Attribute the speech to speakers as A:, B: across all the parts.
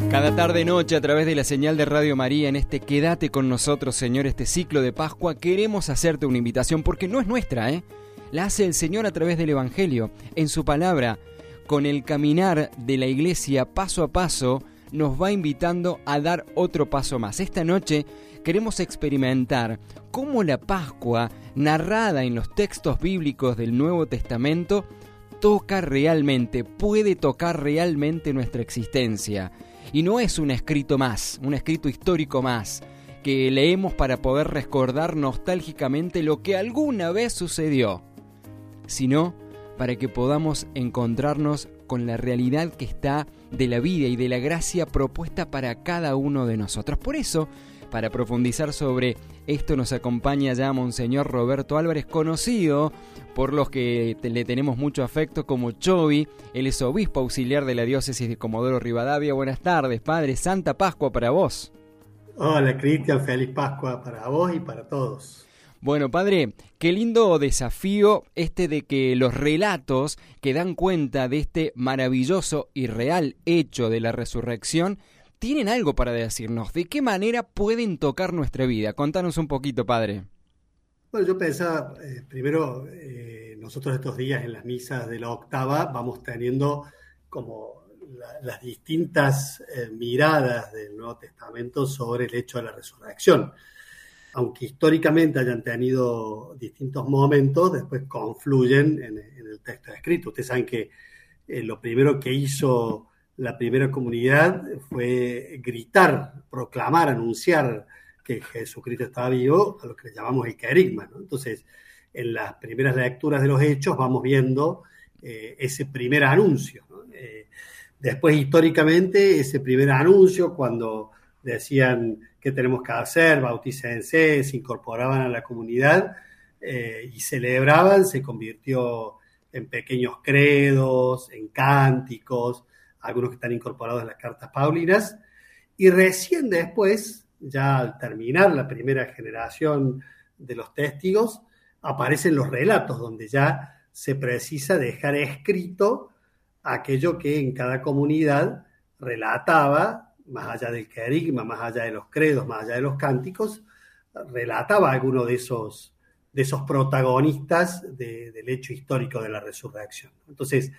A: Cada tarde-noche a través de la señal de Radio María en este Quédate con nosotros, Señor, este ciclo de Pascua, queremos hacerte una invitación porque no es nuestra, la hace el Señor a través del Evangelio, en su palabra, con el caminar de la Iglesia paso a paso, nos va invitando a dar otro paso más. Esta noche queremos experimentar cómo la Pascua, narrada en los textos bíblicos del Nuevo Testamento, toca realmente, puede tocar realmente nuestra existencia. Y no es un escrito más, un escrito histórico más, que leemos para poder recordar nostálgicamente lo que alguna vez sucedió, sino para que podamos encontrarnos con la realidad que está de la vida y de la gracia propuesta para cada uno de nosotros. Por eso, para profundizar sobre esto nos acompaña ya Monseñor Roberto Álvarez, conocido por los que le tenemos mucho afecto como Chovi. Él es obispo auxiliar de la diócesis de Comodoro Rivadavia. Buenas tardes, Padre. Santa Pascua para vos.
B: Hola, Cristian. Feliz Pascua para vos y para todos.
A: Bueno, Padre, qué lindo desafío este de que los relatos que dan cuenta de este maravilloso y real hecho de la resurrección tienen algo para decirnos. ¿De qué manera pueden tocar nuestra vida? Contanos un poquito, Padre.
B: Bueno, yo pensaba, primero, nosotros estos días en las misas de la octava vamos teniendo como las distintas miradas del Nuevo Testamento sobre el hecho de la resurrección. Aunque históricamente hayan tenido distintos momentos, después confluyen en el texto escrito. Ustedes saben que lo primero que hizo la primera comunidad fue gritar, proclamar, anunciar que Jesucristo estaba vivo, a lo que le llamamos el querigma, ¿no? Entonces, en las primeras lecturas de los Hechos vamos viendo ese primer anuncio, ¿no? Después, históricamente, ese primer anuncio, cuando decían qué tenemos que hacer, bautícense, se incorporaban a la comunidad y celebraban, se convirtió en pequeños credos, en cánticos, algunos que están incorporados en las cartas paulinas, y recién después, ya al terminar la primera generación de los testigos, aparecen los relatos, donde ya se precisa dejar escrito aquello que en cada comunidad relataba, más allá del querigma, más allá de los credos, más allá de los cánticos, relataba alguno de esos protagonistas del hecho histórico de la resurrección. Entonces,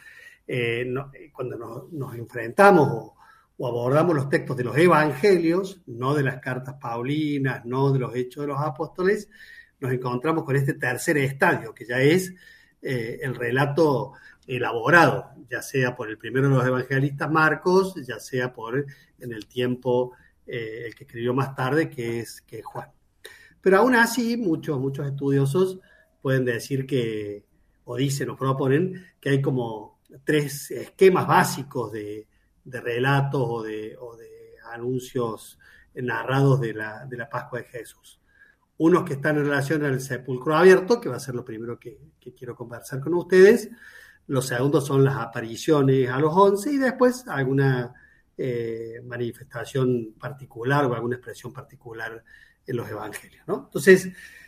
B: cuando nos enfrentamos o abordamos los textos de los evangelios, no de las cartas paulinas, no de los hechos de los apóstoles, nos encontramos con este tercer estadio, que ya es el relato elaborado, ya sea por el primero de los evangelistas, Marcos, ya sea por en el tiempo el que escribió más tarde, que es Juan. Pero aún así, muchos estudiosos pueden decir que, o dicen o proponen, que hay como tres esquemas básicos de relatos o de anuncios narrados de la Pascua de Jesús. Unos que están en relación al sepulcro abierto, que va a ser lo primero que quiero conversar con ustedes. Los segundos son las apariciones a los 11 y después alguna manifestación particular o alguna expresión particular en los evangelios, ¿no? Entonces,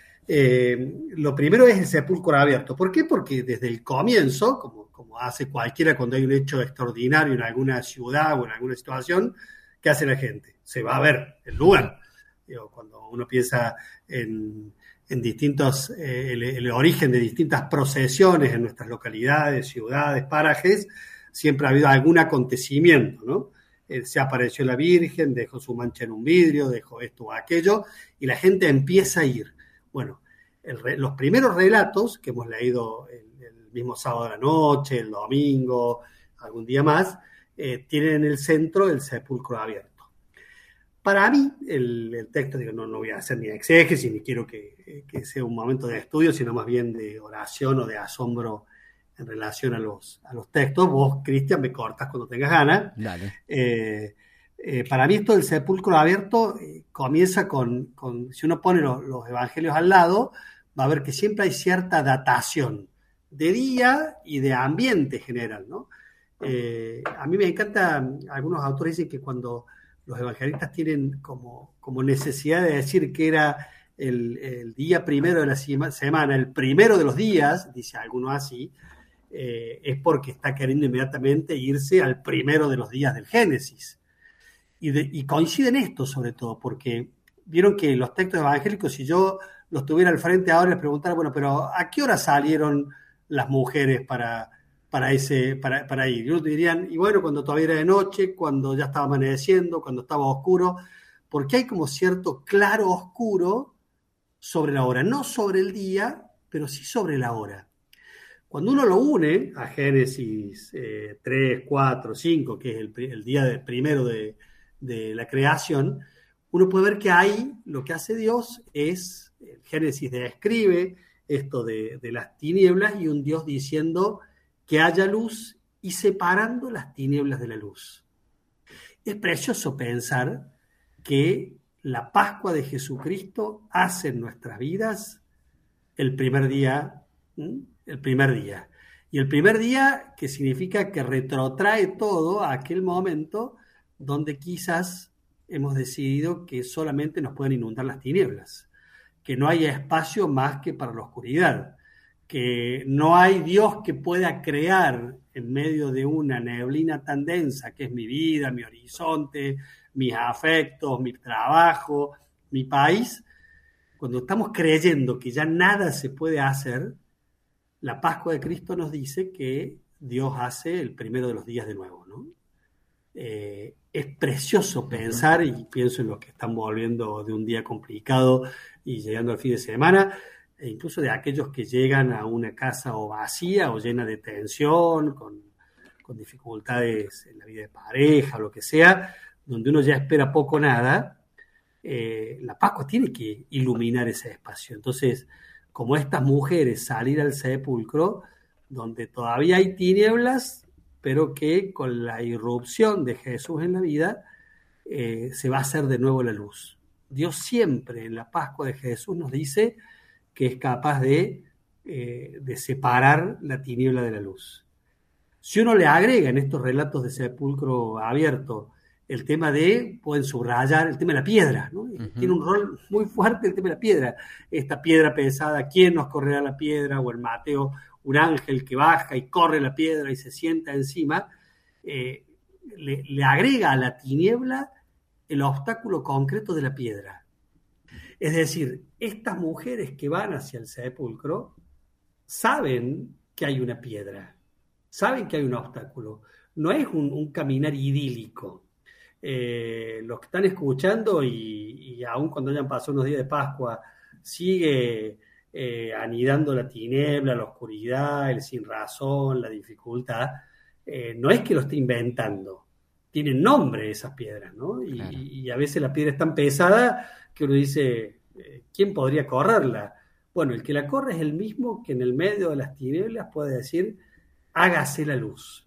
B: lo primero es el sepulcro abierto. ¿Por qué? Porque desde el comienzo, como hace cualquiera cuando hay un hecho extraordinario en alguna ciudad o en alguna situación, ¿qué hace la gente? Se va a ver el lugar. Cuando uno piensa en distintos, el origen de distintas procesiones en nuestras localidades, ciudades, parajes, siempre ha habido algún acontecimiento, ¿no? Se apareció la Virgen, dejó su mancha en un vidrio, dejó esto o aquello, y la gente empieza a ir. Bueno, los primeros relatos que hemos leído el mismo sábado de la noche, el domingo, algún día más, tienen en el centro el sepulcro abierto. Para mí, el texto, digo, no voy a hacer ni exégesis, ni quiero que sea un momento de estudio, sino más bien de oración o de asombro en relación a los textos. Vos, Cristian, me cortas cuando tengas ganas.
A: Dale.
B: Para mí esto del sepulcro abierto comienza con si uno pone los evangelios al lado, va a ver que siempre hay cierta datación de día y de ambiente general, ¿no? A mí me encanta, algunos autores dicen que cuando los evangelistas tienen como necesidad de decir que era el día primero de la semana, el primero de los días, dice alguno así, es porque está queriendo inmediatamente irse al primero de los días del Génesis. y coincide en esto sobre todo, porque vieron que los textos evangélicos, si yo los tuviera al frente ahora, les preguntara, bueno, pero ¿a qué hora salieron las mujeres para ir? Y ellos dirían, y bueno, cuando todavía era de noche, cuando ya estaba amaneciendo, cuando estaba oscuro, porque hay como cierto claro oscuro sobre la hora, no sobre el día, pero sí sobre la hora. Cuando uno lo une a Génesis 3, 4, 5, que es el día primero de la creación, uno puede ver que ahí lo que hace Dios es, Génesis describe esto de las tinieblas y un Dios diciendo que haya luz y separando las tinieblas de la luz. Es precioso pensar que la Pascua de Jesucristo hace en nuestras vidas el primer día. El primer día. Y el primer día que significa que retrotrae todo a aquel momento donde quizás hemos decidido que solamente nos pueden inundar las tinieblas, que no hay espacio más que para la oscuridad, que no hay Dios que pueda crear en medio de una neblina tan densa que es mi vida, mi horizonte, mis afectos, mi trabajo, mi país. Cuando estamos creyendo que ya nada se puede hacer, la Pascua de Cristo nos dice que Dios hace el primero de los días de nuevo, ¿no? Es precioso pensar, y pienso en los que están volviendo de un día complicado y llegando al fin de semana, e incluso de aquellos que llegan a una casa o vacía o llena de tensión, con dificultades en la vida de pareja o lo que sea, donde uno ya espera poco o nada. La Pascua tiene que iluminar ese espacio. Entonces, como estas mujeres salir al sepulcro, donde todavía hay tinieblas, pero que con la irrupción de Jesús en la vida se va a hacer de nuevo la luz. Dios siempre en la Pascua de Jesús nos dice que es capaz de separar la tiniebla de la luz. Si uno le agrega en estos relatos de sepulcro abierto el tema pueden subrayar el tema de la piedra, ¿no? Tiene un rol muy fuerte el tema de la piedra. Esta piedra pesada, ¿quién nos correrá la piedra? O en Mateo, un ángel que baja y corre la piedra y se sienta encima, le agrega a la tiniebla el obstáculo concreto de la piedra. Es decir, estas mujeres que van hacia el sepulcro saben que hay una piedra, saben que hay un obstáculo. No es un caminar idílico. Los que están escuchando y aún cuando hayan pasado unos días de Pascua sigue anidando la tiniebla, la oscuridad, el sinrazón, la dificultad, no es que lo esté inventando, tienen nombre esas piedras, ¿no? Claro. Y a veces la piedra es tan pesada que uno dice, ¿quién podría correrla? Bueno, el que la corre es el mismo que en el medio de las tinieblas puede decir, hágase la luz.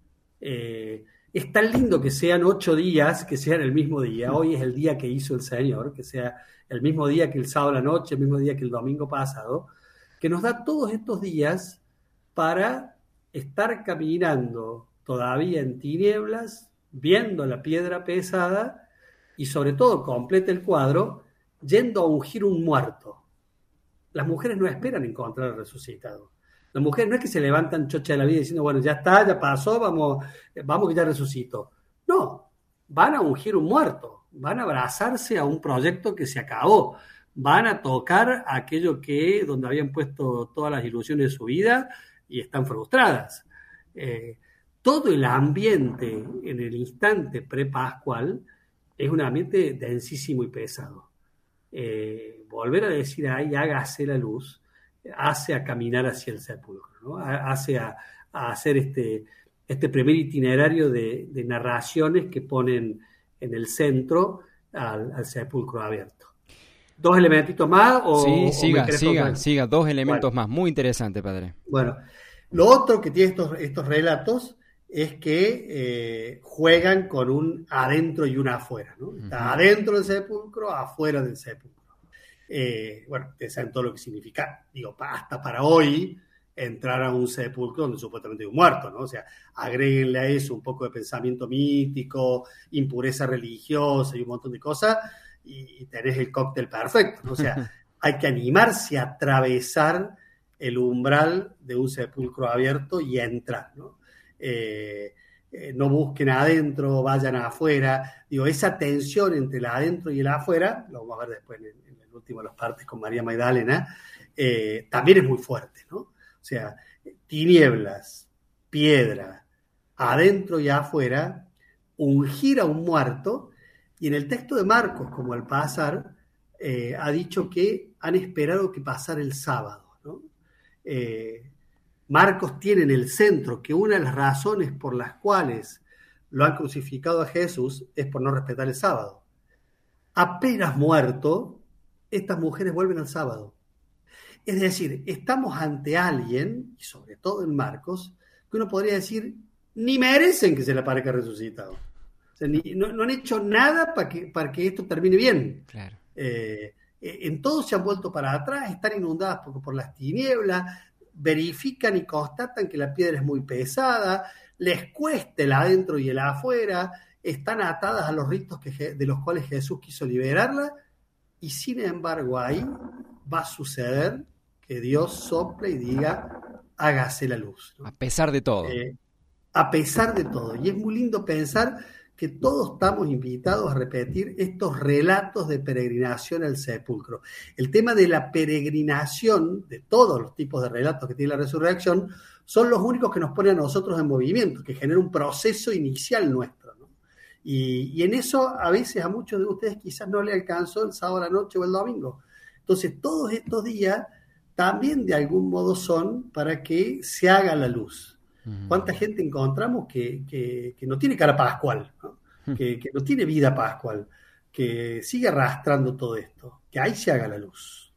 B: Es tan lindo que sean 8 días, que sean el mismo día. Hoy es el día que hizo el Señor, que sea el mismo día que el sábado a la noche, el mismo día que el domingo pasado, que nos da todos estos días para estar caminando todavía en tinieblas, viendo la piedra pesada y sobre todo, completa el cuadro, yendo a ungir un muerto. Las mujeres no esperan encontrar al resucitado. Las mujeres no es que se levantan chocha de la vida diciendo, bueno, ya está, ya pasó, vamos que ya resucitó. No, van a ungir un muerto, van a abrazarse a un proyecto que se acabó, van a tocar aquello donde habían puesto todas las ilusiones de su vida y están frustradas. Todo el ambiente en el instante prepascual es un ambiente densísimo y pesado. Volver a decir ahí, hágase la luz, hace a caminar hacia el sepulcro, ¿no? Hace a hacer este primer itinerario de narraciones que ponen en el centro al sepulcro abierto. ¿Dos elementitos más?
A: Sí, siga, 2 elementos más, muy interesante, padre.
B: Bueno, lo otro que tiene estos relatos es que juegan con un adentro y un afuera, ¿no? Está adentro del sepulcro, afuera del sepulcro. Bueno, ustedes saben todo lo que significa, digo, hasta para hoy entrar a un sepulcro donde supuestamente hay un muerto, ¿no? O sea, agréguenle a eso un poco de pensamiento mítico, impureza religiosa y un montón de cosas y tenés el cóctel perfecto, ¿no? O sea, hay que animarse a atravesar el umbral de un sepulcro abierto y entrar, ¿no? no busquen adentro, vayan afuera. Digo, esa tensión entre el adentro y el afuera, lo vamos a ver después en el último de las partes con María Magdalena, también es muy fuerte, ¿no? O sea, tinieblas, piedra, adentro y afuera, ungir a un muerto, y en el texto de Marcos, como al pasar, ha dicho que han esperado que pasara el sábado, ¿no? Marcos tiene en el centro que una de las razones por las cuales lo han crucificado a Jesús es por no respetar el sábado. Apenas muerto, estas mujeres vuelven al sábado. Es decir, estamos ante alguien, y sobre todo en Marcos, que uno podría decir, ni merecen que se le aparezca resucitado. O sea, no han hecho nada para que esto termine bien.
A: Claro.
B: En todos se han vuelto para atrás, están inundadas por las tinieblas, verifican y constatan que la piedra es muy pesada, les cuesta el adentro y el afuera, están atadas a los ritos de los cuales Jesús quiso liberarla, y sin embargo ahí va a suceder que Dios sople y diga, hágase la luz, ¿no?
A: A pesar de todo.
B: A pesar de todo. Y es muy lindo pensar que todos estamos invitados a repetir estos relatos de peregrinación al sepulcro. El tema de la peregrinación, de todos los tipos de relatos que tiene la resurrección, son los únicos que nos ponen a nosotros en movimiento, que genera un proceso inicial nuestro, ¿no? Y en eso a veces a muchos de ustedes quizás no le alcanzó el sábado a la noche o el domingo. Entonces todos estos días también de algún modo son para que se haga la luz. ¿Cuánta gente encontramos que no tiene cara pascual, ¿no? Que no tiene vida pascual, que sigue arrastrando todo esto? Que ahí se haga la luz.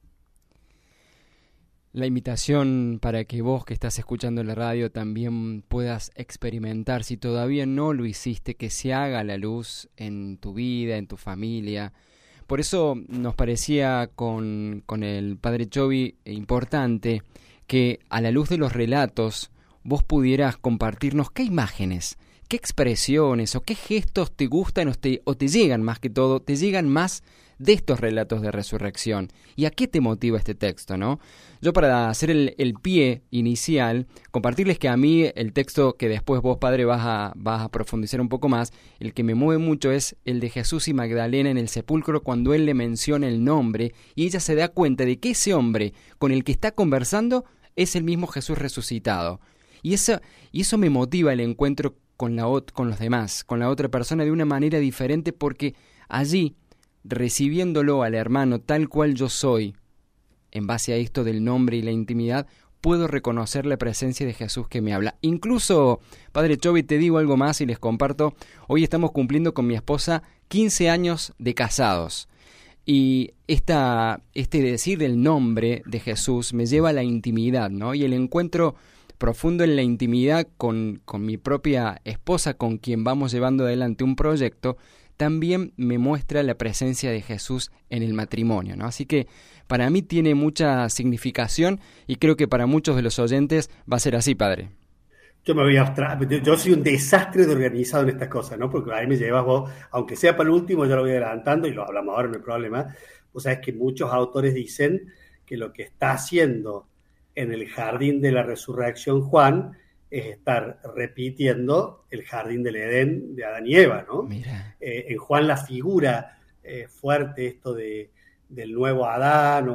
A: La invitación para que vos que estás escuchando la radio también puedas experimentar, si todavía no lo hiciste, que se haga la luz en tu vida, en tu familia. Por eso nos parecía con el Padre Chovi importante que a la luz de los relatos vos pudieras compartirnos qué imágenes, qué expresiones o qué gestos te gustan o te llegan más que todo, te llegan más de estos relatos de resurrección. ¿Y a qué te motiva este texto, no? Yo, para hacer el pie inicial, compartirles que a mí el texto que después vos, Padre, vas a profundizar un poco más, el que me mueve mucho es el de Jesús y Magdalena en el sepulcro, cuando él le menciona el nombre y ella se da cuenta de que ese hombre con el que está conversando es el mismo Jesús resucitado. Y eso me motiva el encuentro con los demás, con la otra persona de una manera diferente, porque allí, recibiéndolo al hermano tal cual yo soy, en base a esto del nombre y la intimidad, puedo reconocer la presencia de Jesús que me habla. Incluso, Padre Chovi, te digo algo más y les comparto, hoy estamos cumpliendo con mi esposa 15 años de casados. Y este decir el nombre de Jesús me lleva a la intimidad, ¿no? Y el encuentro profundo en la intimidad con mi propia esposa, con quien vamos llevando adelante un proyecto, también me muestra la presencia de Jesús en el matrimonio, ¿no? Así que para mí tiene mucha significación y creo que para muchos de los oyentes va a ser así, Padre.
B: Yo soy un desastre de organizado en estas cosas, ¿no? Porque ahí me llevas vos, aunque sea para el último, yo lo voy adelantando y lo hablamos ahora, no hay problema. Vos sabés que muchos autores dicen que lo que está haciendo en el jardín de la resurrección Juan es estar repitiendo el jardín del Edén de Adán y Eva, ¿no?
A: Mira.
B: En Juan la figura fuerte esto del nuevo Adán,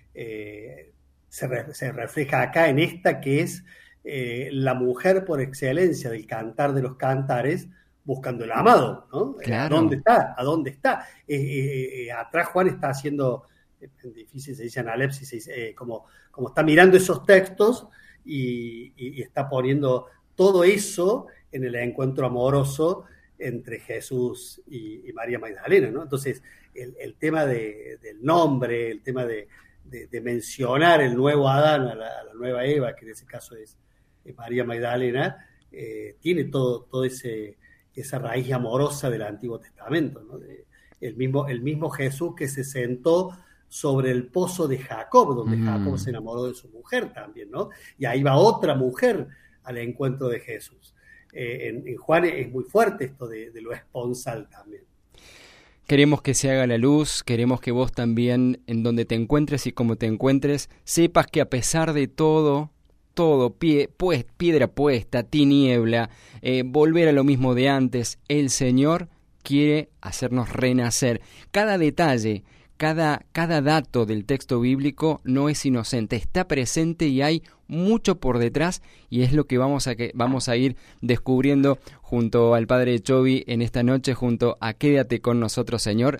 B: se refleja acá en esta que es la mujer por excelencia del cantar de los cantares, buscando el amado, ¿no?
A: Claro.
B: ¿A dónde está? Atrás Juan está haciendo, difícil se dice analepsis, como está mirando esos textos y está poniendo todo eso en el encuentro amoroso entre Jesús y María Magdalena, ¿no? Entonces, el tema del nombre, el tema de mencionar el nuevo Adán a la nueva Eva, que en ese caso es María Magdalena, tiene todo esa raíz amorosa del Antiguo Testamento, ¿no? El mismo Jesús que se sentó sobre el pozo de Jacob, donde Jacob se enamoró de su mujer también, ¿no? Y ahí va otra mujer al encuentro de Jesús. En Juan es muy fuerte esto de lo esponsal también.
A: Queremos que se haga la luz, queremos que vos también, en donde te encuentres y como te encuentres, sepas que a pesar de todo, todo, piedra puesta, tiniebla, volver a lo mismo de antes. El Señor quiere hacernos renacer. Cada detalle, cada dato del texto bíblico no es inocente, está presente y hay mucho por detrás, y es lo que vamos a ir descubriendo junto al Padre Chovy en esta noche, junto a Quédate con nosotros, Señor,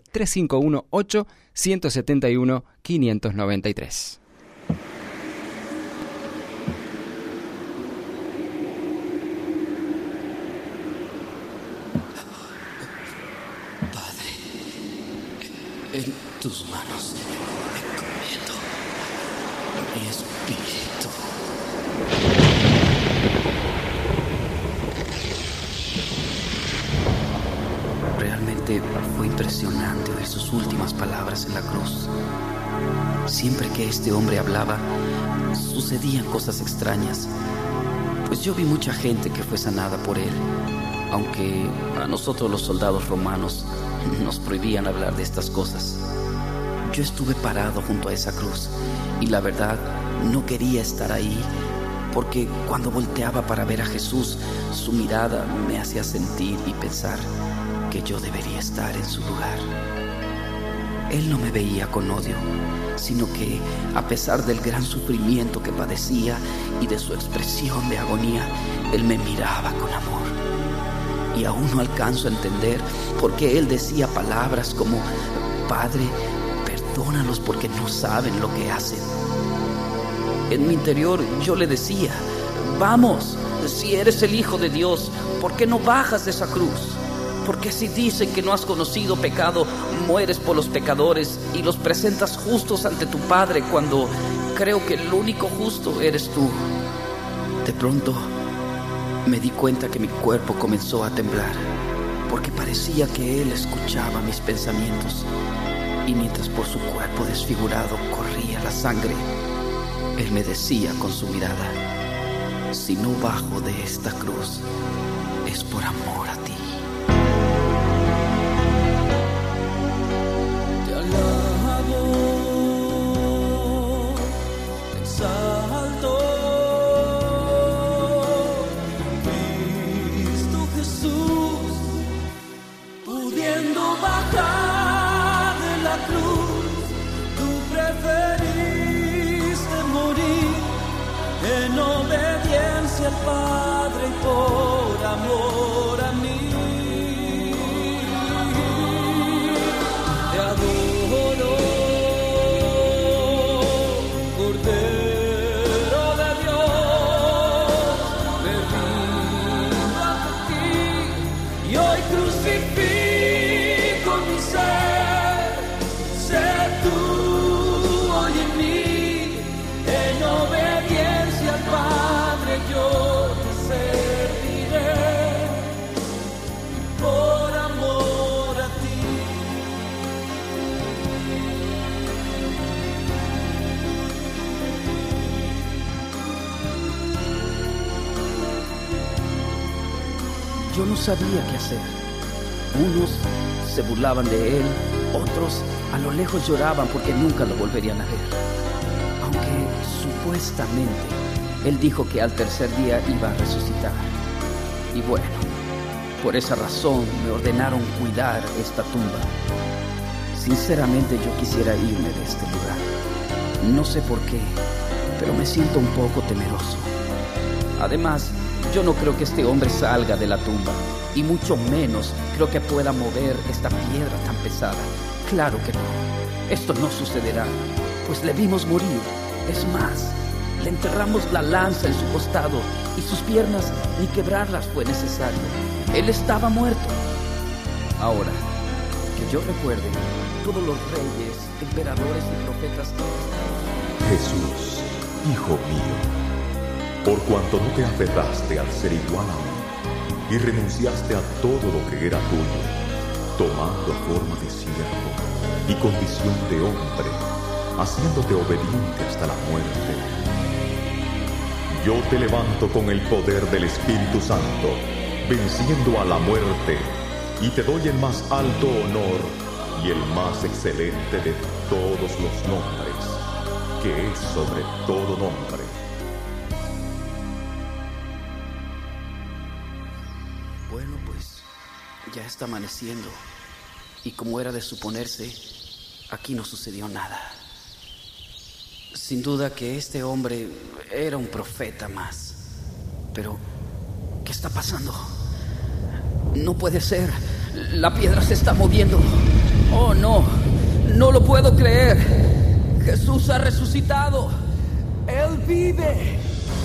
A: 351-871-593.
C: Padre, en tus manos encomiendo mi espíritu. Realmente fue impresionante oír sus últimas palabras en la cruz. Siempre que este hombre hablaba, sucedían cosas extrañas. Pues yo vi mucha gente que fue sanada por él, aunque a nosotros los soldados romanos nos prohibían hablar de estas cosas. Yo estuve parado junto a esa cruz y la verdad no quería estar ahí, porque cuando volteaba para ver a Jesús, su mirada me hacía sentir y pensar que yo debería estar en su lugar. Él no me veía con odio, sino que a pesar del gran sufrimiento que padecía y de su expresión de agonía, Él me miraba con amor. Y aún no alcanzo a entender por qué Él decía palabras como: Padre, perdónalos porque no saben lo que hacen. En mi interior yo le decía: vamos, si eres el Hijo de Dios, ¿por qué no bajas de esa cruz? Porque si dicen que no has conocido pecado, mueres por los pecadores y los presentas justos ante tu Padre, cuando creo que el único justo eres tú. De pronto me di cuenta que mi cuerpo comenzó a temblar, porque parecía que Él escuchaba mis pensamientos, y mientras por su cuerpo desfigurado corría la sangre, Él me decía con su mirada: si no bajo de esta cruz, es por amor a ti. Te alabo, te exalto, Cristo Jesús, pudiendo bajar de la cruz, tú preferiste morir en obediencia al Padre y por amor a mí. Te adoro, Cordero de Dios, me rindo ante ti y hoy crucifico mi ser. Sé tú hoy en mí, en obediencia al Padre yo te serviré, por amor a ti. Yo no sabía qué hacer. Unos se burlaban de él, otros a lo lejos lloraban porque nunca lo volverían a ver. Aunque supuestamente él dijo que al tercer día iba a resucitar. Y bueno, por esa razón me ordenaron cuidar esta tumba. Sinceramente yo quisiera irme de este lugar. No sé por qué, pero me siento un poco temeroso. Además, yo no creo que este hombre salga de la tumba, y mucho menos creo que pueda mover esta piedra tan pesada. Claro que no, esto no sucederá, pues le vimos morir. Es más, le enterramos la lanza en su costado y sus piernas ni quebrarlas fue necesario. Él estaba muerto. Ahora, que yo recuerde, todos los reyes, emperadores y profetas...
D: Jesús, Hijo mío, por cuanto no te aferraste al ser igual a mí y renunciaste a todo lo que era tuyo, tomando forma de siervo y condición de hombre, haciéndote obediente hasta la muerte, yo te levanto con el poder del Espíritu Santo, venciendo a la muerte, y te doy el más alto honor y el más excelente de todos los nombres, que es sobre todo nombre,
C: Bueno, pues ya está amaneciendo. Y como era de suponerse, aquí no sucedió nada. Sin duda que este hombre era un profeta más. Pero, ¿qué está pasando? No puede ser. La piedra se está moviendo. Oh, no. No lo puedo creer. Jesús ha resucitado. Él vive.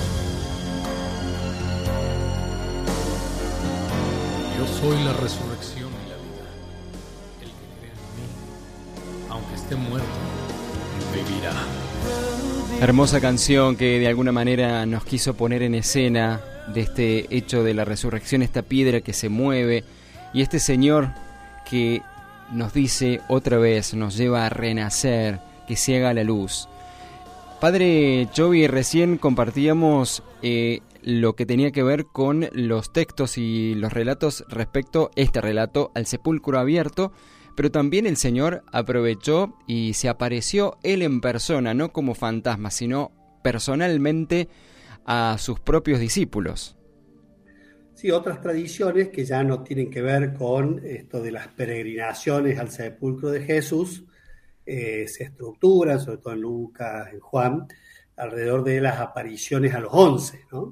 E: Yo soy la resurrección y la vida. El que cree en mí, aunque esté muerto, vivirá.
A: Hermosa canción que de alguna manera nos quiso poner en escena de este hecho de la resurrección, esta piedra que se mueve y este Señor que nos dice otra vez, nos lleva a renacer, que se haga la luz. Padre Jovi, recién compartíamos lo que tenía que ver con los textos y los relatos respecto a este relato al sepulcro abierto, pero también el Señor aprovechó y se apareció Él en persona, no como fantasma, sino personalmente a sus propios discípulos.
B: Sí, otras tradiciones que ya no tienen que ver con esto de las peregrinaciones al sepulcro de Jesús, se estructuran, sobre todo en Lucas, en Juan, alrededor de las apariciones a los 11, ¿no?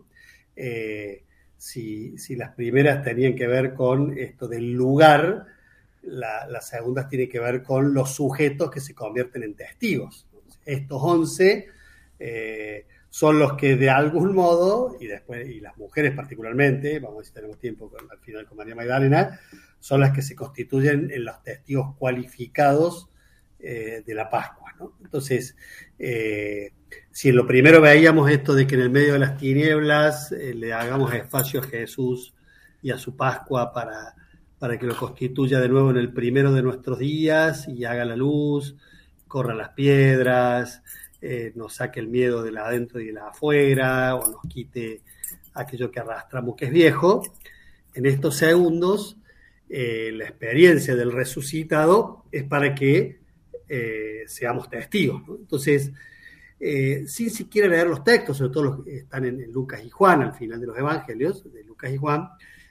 B: Si las primeras tenían que ver con esto del lugar, las segundas tienen que ver con los sujetos que se convierten en testigos. Estos 11 son los que de algún modo, y las mujeres particularmente, vamos a ver si tenemos tiempo al final con María Magdalena, son las que se constituyen en los testigos cualificados de la Pascua, ¿no? Entonces, si en lo primero veíamos esto de que en el medio de las tinieblas le hagamos espacio a Jesús y a su Pascua para que lo constituya de nuevo en el primero de nuestros días y haga la luz, corra las piedras, nos saque el miedo de la adentro y de la afuera, o nos quite aquello que arrastramos que es viejo. En estos segundos, la experiencia del resucitado es para que seamos testigos, ¿no? Entonces, sin siquiera leer los textos, sobre todo los que están en Lucas y Juan, al final de los evangelios, de Lucas y Juan,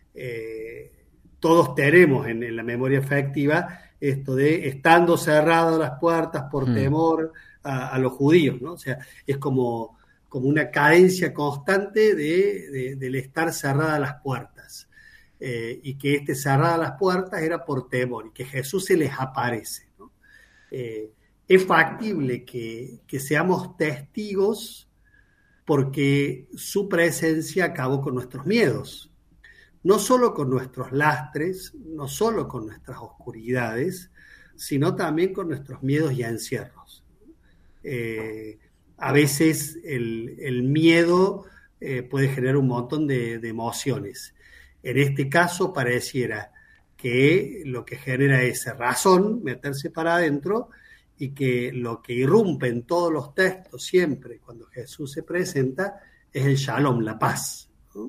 B: todos tenemos en la memoria afectiva esto de estando cerradas las puertas por temor a los judíos, ¿no? O sea, es como una cadencia constante del estar cerradas las puertas, y que cerradas las puertas era por temor y que Jesús se les aparece, ¿no? Es factible que seamos testigos porque su presencia acabó con nuestros miedos, no solo con nuestros lastres, no solo con nuestras oscuridades, sino también con nuestros miedos y encierros. A veces el miedo puede generar un montón de emociones. En este caso pareciera que lo que genera es razón, meterse para adentro, y que lo que irrumpe en todos los textos siempre cuando Jesús se presenta es el shalom, la paz, ¿no?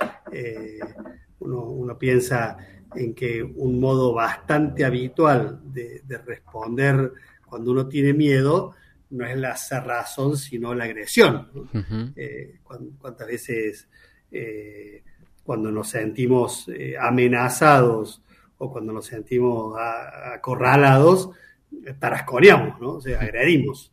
B: Uno piensa en que un modo bastante habitual de responder cuando uno tiene miedo no es la cerrazón, sino la agresión, ¿no? ¿Cuántas veces cuando nos sentimos amenazados o cuando nos sentimos acorralados, tarasconeamos, ¿no? O sea, agredimos.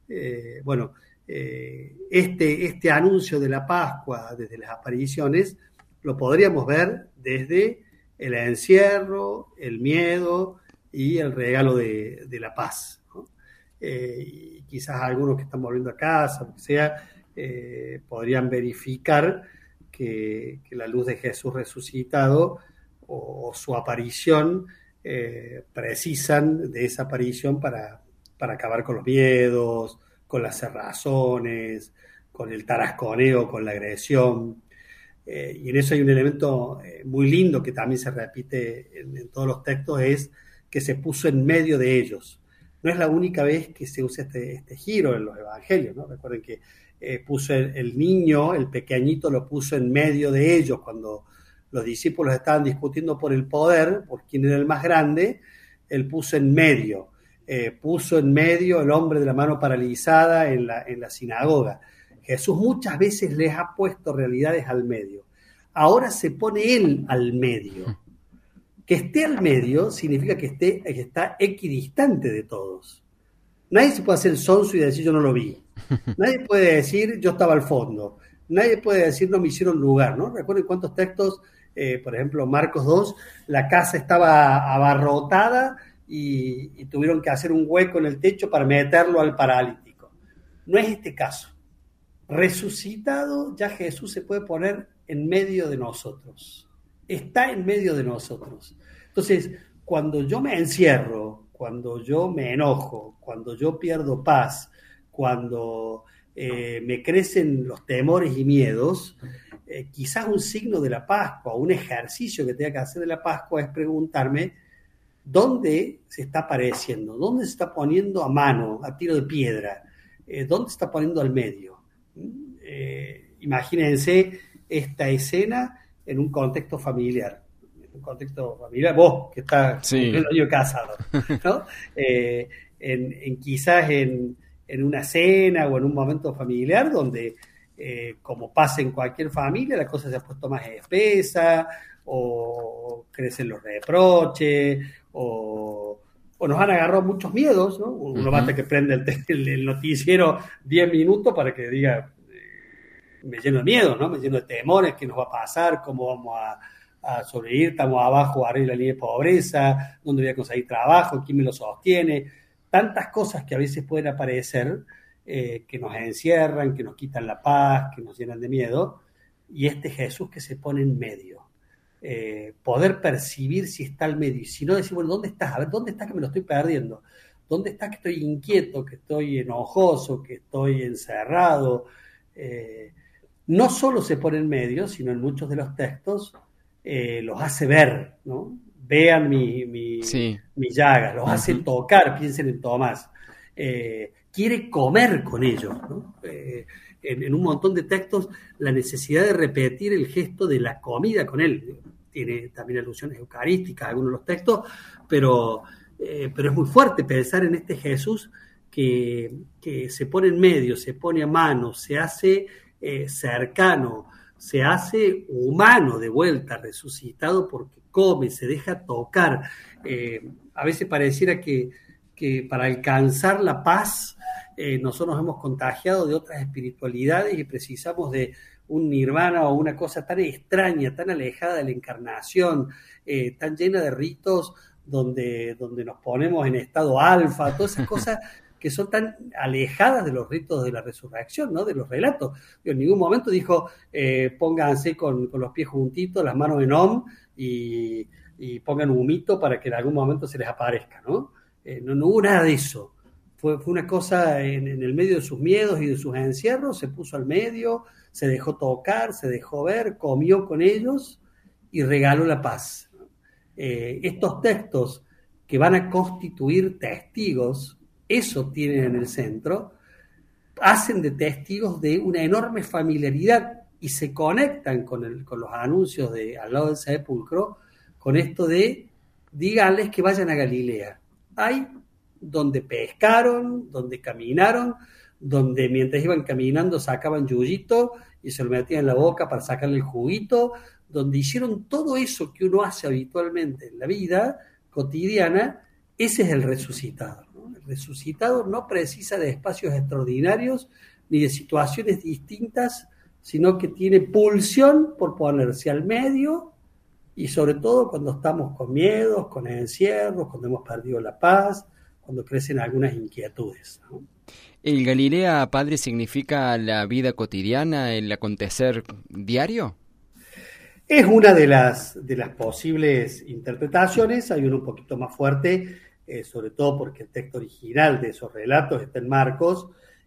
B: Este anuncio de la Pascua desde las apariciones lo podríamos ver desde el encierro, el miedo y el regalo de la paz, ¿no? Y quizás algunos que están volviendo a casa, lo que sea, podrían verificar que la luz de Jesús resucitado o su aparición precisan de esa aparición para acabar con los miedos, con las cerrazones, con el tarasconeo, con la agresión. Y en eso hay un elemento muy lindo que también se repite en todos los textos, es que se puso en medio de ellos. No es la única vez que se usa este giro en los evangelios, ¿no? Recuerden que puso el niño, el pequeñito, lo puso en medio de ellos cuando los discípulos estaban discutiendo por el poder, por quién era el más grande. Él puso en medio el hombre de la mano paralizada en la sinagoga. Jesús muchas veces les ha puesto realidades al medio. ahora se pone él al medio. Que esté al medio significa que está equidistante de todos. Nadie se puede hacer el sonso y decir yo no lo vi. Nadie puede decir yo estaba al fondo. Nadie puede decir no me hicieron lugar, ¿no? Recuerden cuántos textos, por ejemplo, Marcos 2, la casa estaba abarrotada y tuvieron que hacer un hueco en el techo para meterlo al paralítico. No es este caso. Resucitado, ya Jesús se puede poner en medio de nosotros. Está en medio de nosotros. Entonces, cuando yo me encierro, cuando yo me enojo, cuando yo pierdo paz, cuando me crecen los temores y miedos, quizás un signo de la Pascua, un ejercicio que tenga que hacer de la Pascua es preguntarme dónde se está apareciendo, dónde se está poniendo a mano, a tiro de piedra, dónde se está poniendo al medio. Imagínense esta escena en un contexto familiar. En un contexto familiar, vos que estás en el año casado, ¿no? Quizás en una cena o en un momento familiar donde, como pasa en cualquier familia, la cosa se ha puesto más espesa, o crecen los reproches, o nos han agarrado muchos miedos, ¿no? Uno basta que prende el noticiero 10 minutos para que diga, me lleno de miedo, ¿no? Me lleno de temores, qué nos va a pasar, cómo vamos a sobrevivir, estamos abajo, arriba de la línea de pobreza, dónde voy a conseguir trabajo, quién me lo sostiene, tantas cosas que a veces pueden aparecer, que nos encierran, que nos quitan la paz, que nos llenan de miedo, y este Jesús que se pone en medio. Poder percibir si está al medio, y si no, decir, bueno, ¿dónde estás? A ver, ¿dónde estás que me lo estoy perdiendo? ¿Dónde estás que estoy inquieto, que estoy enojoso, que estoy encerrado? No solo se pone en medio, sino en muchos de los textos los hace ver, ¿no? Vean mi llaga, los hace tocar, piensen en Tomás. Quiere comer con ellos, ¿no? En un montón de textos, la necesidad de repetir el gesto de la comida con él. Tiene también alusiones eucarísticas, algunos de los textos, pero es muy fuerte pensar en este Jesús que se pone en medio, se pone a mano, se hace cercano, se hace humano de vuelta, resucitado porque come, se deja tocar. A veces pareciera que para alcanzar la paz nosotros nos hemos contagiado de otras espiritualidades y precisamos de un nirvana o una cosa tan extraña, tan alejada de la encarnación, tan llena de ritos donde nos ponemos en estado alfa, todas esas cosas que son tan alejadas de los ritos de la resurrección, ¿no? De los relatos. En ningún momento dijo, pónganse con los pies juntitos, las manos en om y pongan un humito para que en algún momento se les aparezca, ¿no? No hubo nada de eso. Fue una cosa en el medio de sus miedos y de sus encierros, se puso al medio, se dejó tocar, se dejó ver, comió con ellos y regaló la paz. Estos textos que van a constituir testigos, eso tienen en el centro, hacen de testigos de una enorme familiaridad y se conectan con los anuncios de al lado del sepulcro, con esto de díganles que vayan a Galilea. Hay donde pescaron, donde caminaron, donde mientras iban caminando sacaban yuyito y se lo metían en la boca para sacarle el juguito, donde hicieron todo eso que uno hace habitualmente en la vida cotidiana. Ese es el resucitado, ¿no? El resucitado no precisa de espacios extraordinarios ni de situaciones distintas, sino que tiene pulsión por ponerse al medio y sobre todo cuando estamos con miedos, con encierros, cuando hemos perdido la paz, cuando crecen algunas inquietudes, ¿no?
A: ¿El Galilea, padre, significa la vida cotidiana, el acontecer diario?
B: Es una de las posibles interpretaciones. Hay uno un poquito más fuerte, sobre todo porque el texto original de esos relatos está en Marcos,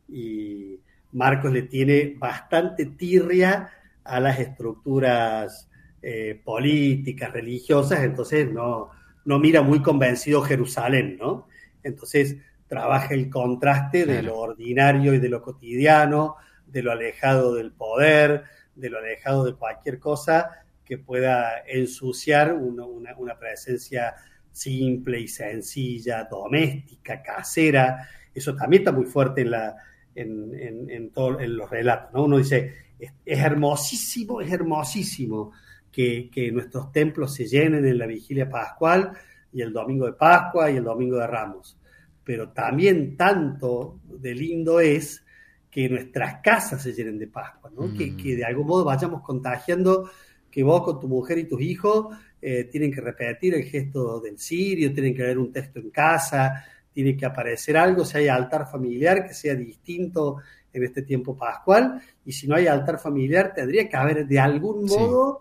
B: y Marcos le tiene bastante tirria a las estructuras políticas, religiosas, entonces no mira muy convencido Jerusalén, ¿no? Entonces trabaja el contraste de lo ordinario y de lo cotidiano, de lo alejado del poder, de lo alejado de cualquier cosa que pueda ensuciar una presencia simple y sencilla, doméstica, casera. Eso también está muy fuerte en los relatos, ¿no? Uno dice, Es hermosísimo que nuestros templos se llenen en la vigilia pascual y el domingo de Pascua y el domingo de Ramos. Pero también tanto de lindo es que nuestras casas se llenen de Pascua, ¿no? Que de algún modo vayamos contagiando, que vos con tu mujer y tus hijos tienen que repetir el gesto del cirio, tienen que leer un texto en casa, tiene que aparecer algo, si hay altar familiar que sea distinto en este tiempo pascual, y si no hay altar familiar tendría que haber de algún modo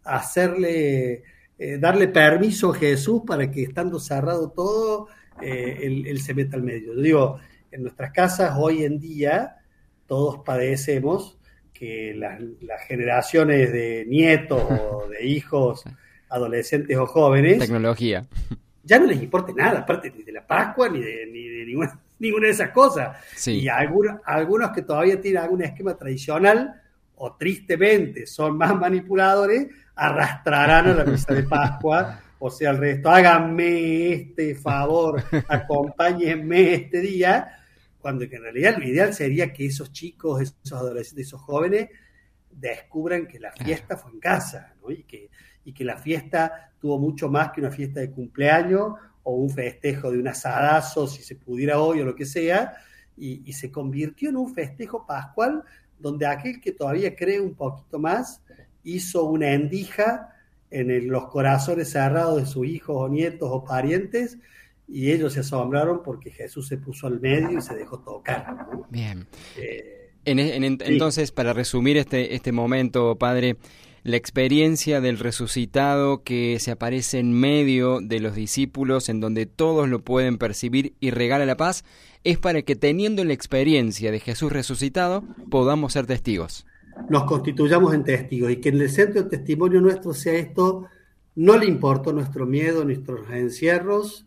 B: darle permiso a Jesús para que estando cerrado todo, él se meta al medio. Yo digo, en nuestras casas hoy en día todos padecemos que las generaciones de nietos o de hijos, adolescentes o jóvenes,
A: tecnología,
B: ya no les importa nada, aparte ni de la Pascua ni de ninguna de esas cosas. Sí. Y algunos que todavía tienen algún esquema tradicional o tristemente son más manipuladores, arrastrarán a la misa de Pascua, o sea, al resto, háganme este favor, acompáñenme este día, cuando que en realidad lo ideal sería que esos chicos, esos adolescentes, esos jóvenes descubran que la fiesta fue en casa, ¿no? Y que la fiesta tuvo mucho más que una fiesta de cumpleaños o un festejo de un asadazo, si se pudiera hoy o lo que sea, y se convirtió en un festejo pascual donde aquel que todavía cree un poquito más hizo una endija en los corazones cerrados de sus hijos o nietos o parientes, y ellos se asombraron porque Jesús se puso al medio y se dejó tocar, ¿no?
A: Bien. Entonces, para resumir este momento, Padre, la experiencia del resucitado que se aparece en medio de los discípulos, en donde todos lo pueden percibir y regala la paz, es para que, teniendo la experiencia de Jesús resucitado, podamos ser testigos.
B: Nos constituyamos en testigos, y que en el centro del testimonio nuestro sea esto: no le importó nuestro miedo, nuestros encierros,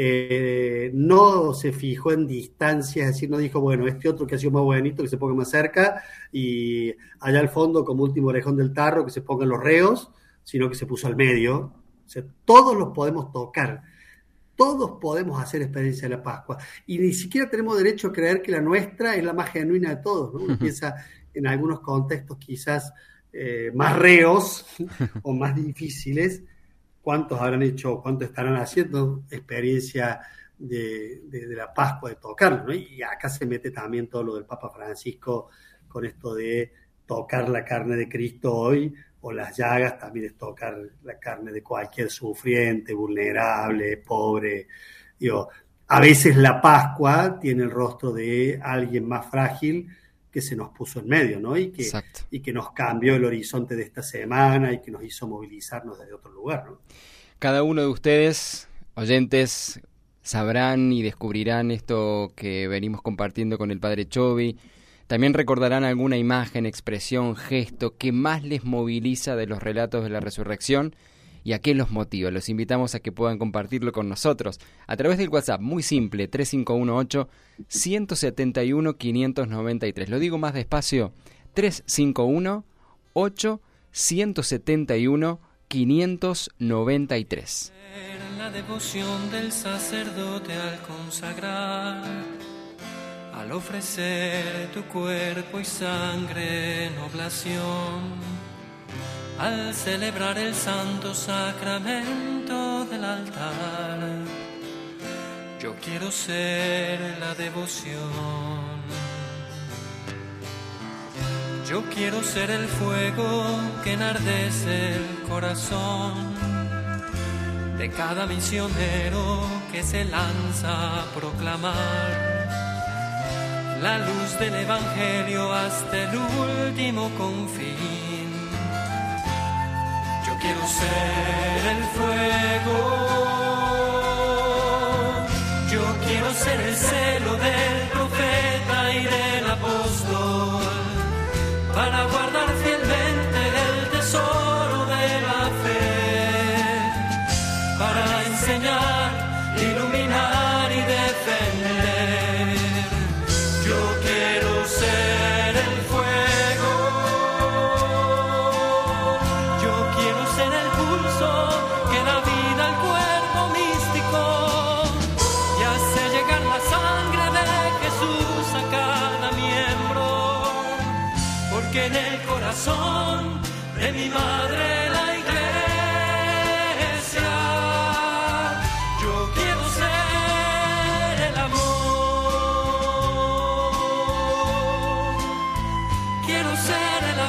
B: no se fijó en distancias, es decir, no dijo, bueno, este otro que ha sido más buenito, que se ponga más cerca, y allá al fondo, como último orejón del tarro, que se pongan los reos, sino que se puso al medio. O sea, todos los podemos tocar, todos podemos hacer experiencia de la Pascua, y ni siquiera tenemos derecho a creer que la nuestra es la más genuina de todos, ¿no? Uno piensa en algunos contextos quizás más reos o más difíciles, cuántos habrán hecho, cuántos estarán haciendo experiencia de la Pascua, de tocarlo, ¿no? Y acá se mete también todo lo del Papa Francisco con esto de tocar la carne de Cristo hoy, o las llagas, también es tocar la carne de cualquier sufriente, vulnerable, pobre. Digo, a veces la Pascua tiene el rostro de alguien más frágil que se nos puso en medio, ¿no? Y que nos cambió el horizonte de esta semana y que nos hizo movilizarnos desde otro lugar, ¿no?
A: Cada uno de ustedes, oyentes, sabrán y descubrirán esto que venimos compartiendo con el Padre Chovy. También recordarán alguna imagen, expresión, gesto que más les moviliza de los relatos de la resurrección y a qué los motiva. Los invitamos a que puedan compartirlo con nosotros a través del WhatsApp, muy simple, 3518-171-593. Lo digo más despacio, 3518-171-593.
F: La devoción del sacerdote al consagrar, al ofrecer tu cuerpo y sangre en oblación, al celebrar el santo sacramento del altar. Yo quiero ser la devoción. Yo quiero ser el fuego que enardece el corazón de cada misionero que se lanza a proclamar la luz del Evangelio hasta el último confín. Yo quiero ser el fuego, yo quiero ser el celo del profeta y del apóstol, para guardar fielmente el tesoro de la fe, para enseñar, iluminar y defender. Yo quiero ser el fuego, yo quiero ser el pulso que da vida al cuerpo místico y hace llegar la sangre de Jesús a cada miembro, porque en el corazón corazón de mi madre la iglesia. Yo quiero ser el amor, quiero ser el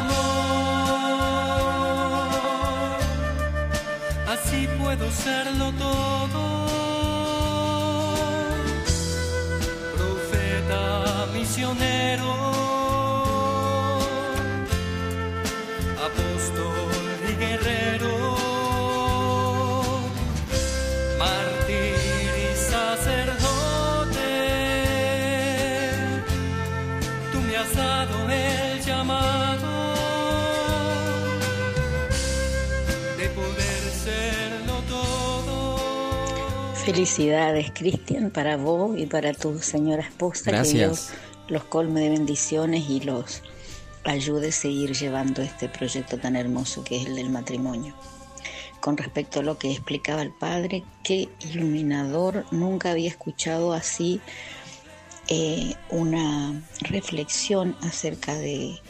F: amor, así puedo serlo todo. Profeta, misionero, apóstol y guerrero, mártir y sacerdote, tú me has dado el llamado de poder serlo todo.
G: Felicidades, Cristian, para vos y para tu señora esposa.
A: Gracias.
G: Que Dios los colme de bendiciones y los ayude a seguir llevando este proyecto tan hermoso que es el del matrimonio. Con respecto a lo que explicaba el padre, qué iluminador, nunca había escuchado así una reflexión acerca de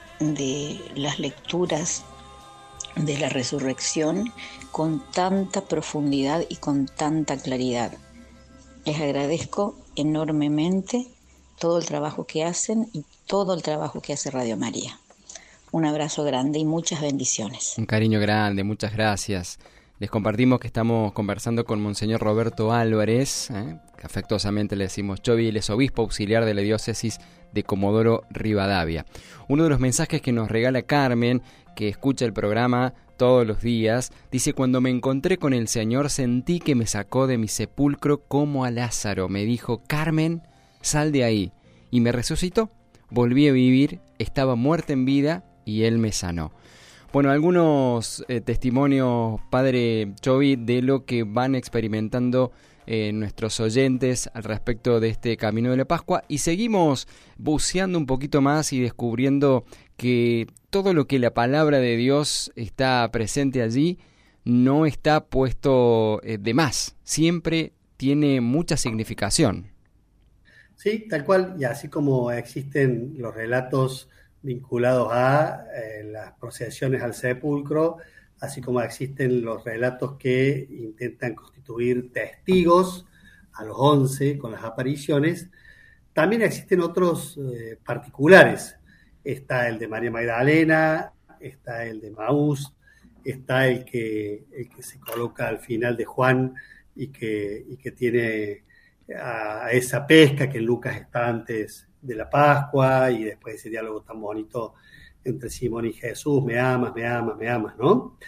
G: las lecturas de la resurrección con tanta profundidad y con tanta claridad. Les agradezco enormemente todo el trabajo que hacen y todo el trabajo que hace Radio María. Un abrazo grande y muchas bendiciones.
A: Un cariño grande, muchas gracias. Les compartimos que estamos conversando con Monseñor Roberto Álvarez, que afectuosamente le decimos Chovi, él es obispo auxiliar de la diócesis de Comodoro Rivadavia. Uno de los mensajes que nos regala Carmen, que escucha el programa todos los días, dice: cuando me encontré con el Señor sentí que me sacó de mi sepulcro como a Lázaro. Me dijo: Carmen, sal de ahí. Y me resucitó, volví a vivir, estaba muerta en vida y Él me sanó. Bueno, algunos testimonios, Padre Chovi, de lo que van experimentando nuestros oyentes al respecto de este Camino de la Pascua, y seguimos buceando un poquito más y descubriendo que todo lo que la palabra de Dios está presente allí no está puesto de más, siempre tiene mucha significación.
B: Sí, tal cual, y así como existen los relatos vinculados a las procesiones al sepulcro, así como existen los relatos que intentan constituir testigos a los 11 con las apariciones, también existen otros particulares. Está el de María Magdalena, está el de Maús, está el que se coloca al final de Juan y que tiene a esa pesca que en Lucas está antes de la Pascua, y después ese diálogo tan bonito entre Simón y Jesús: me amas, ¿no?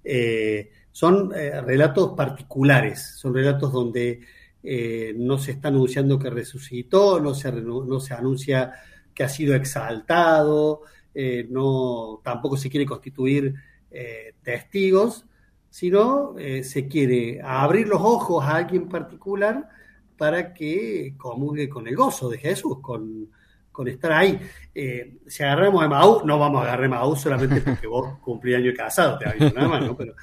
B: Son relatos particulares, son relatos donde no se está anunciando que resucitó, no se anuncia que ha sido exaltado, tampoco se quiere constituir testigos, sino se quiere abrir los ojos a alguien particular para que comulgue con el gozo de Jesús, con estar ahí. Si agarramos a Emaús, no vamos a agarrar a Emaús solamente porque vos cumplís año de casado, te aviso nada más, ¿no? Pero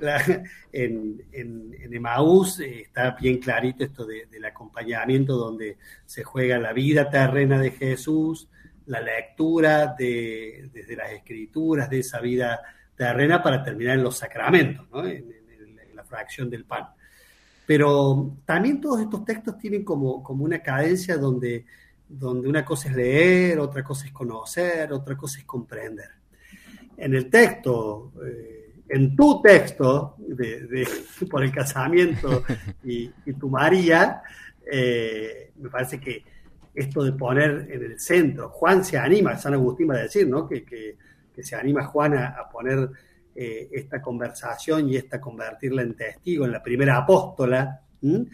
B: en Emaús está bien clarito esto del acompañamiento, donde se juega la vida terrena de Jesús, la lectura desde las Escrituras de esa vida terrena para terminar en los sacramentos, ¿no? En la fracción del pan. Pero también todos estos textos tienen como una cadencia donde una cosa es leer, otra cosa es conocer, otra cosa es comprender. En el texto, en tu texto, por el casamiento y tu María, me parece que esto de poner en el centro, Juan se anima, San Agustín va a decir, ¿no? Que se anima Juan a poner esta conversación y convertirla en testigo, en la primera apóstola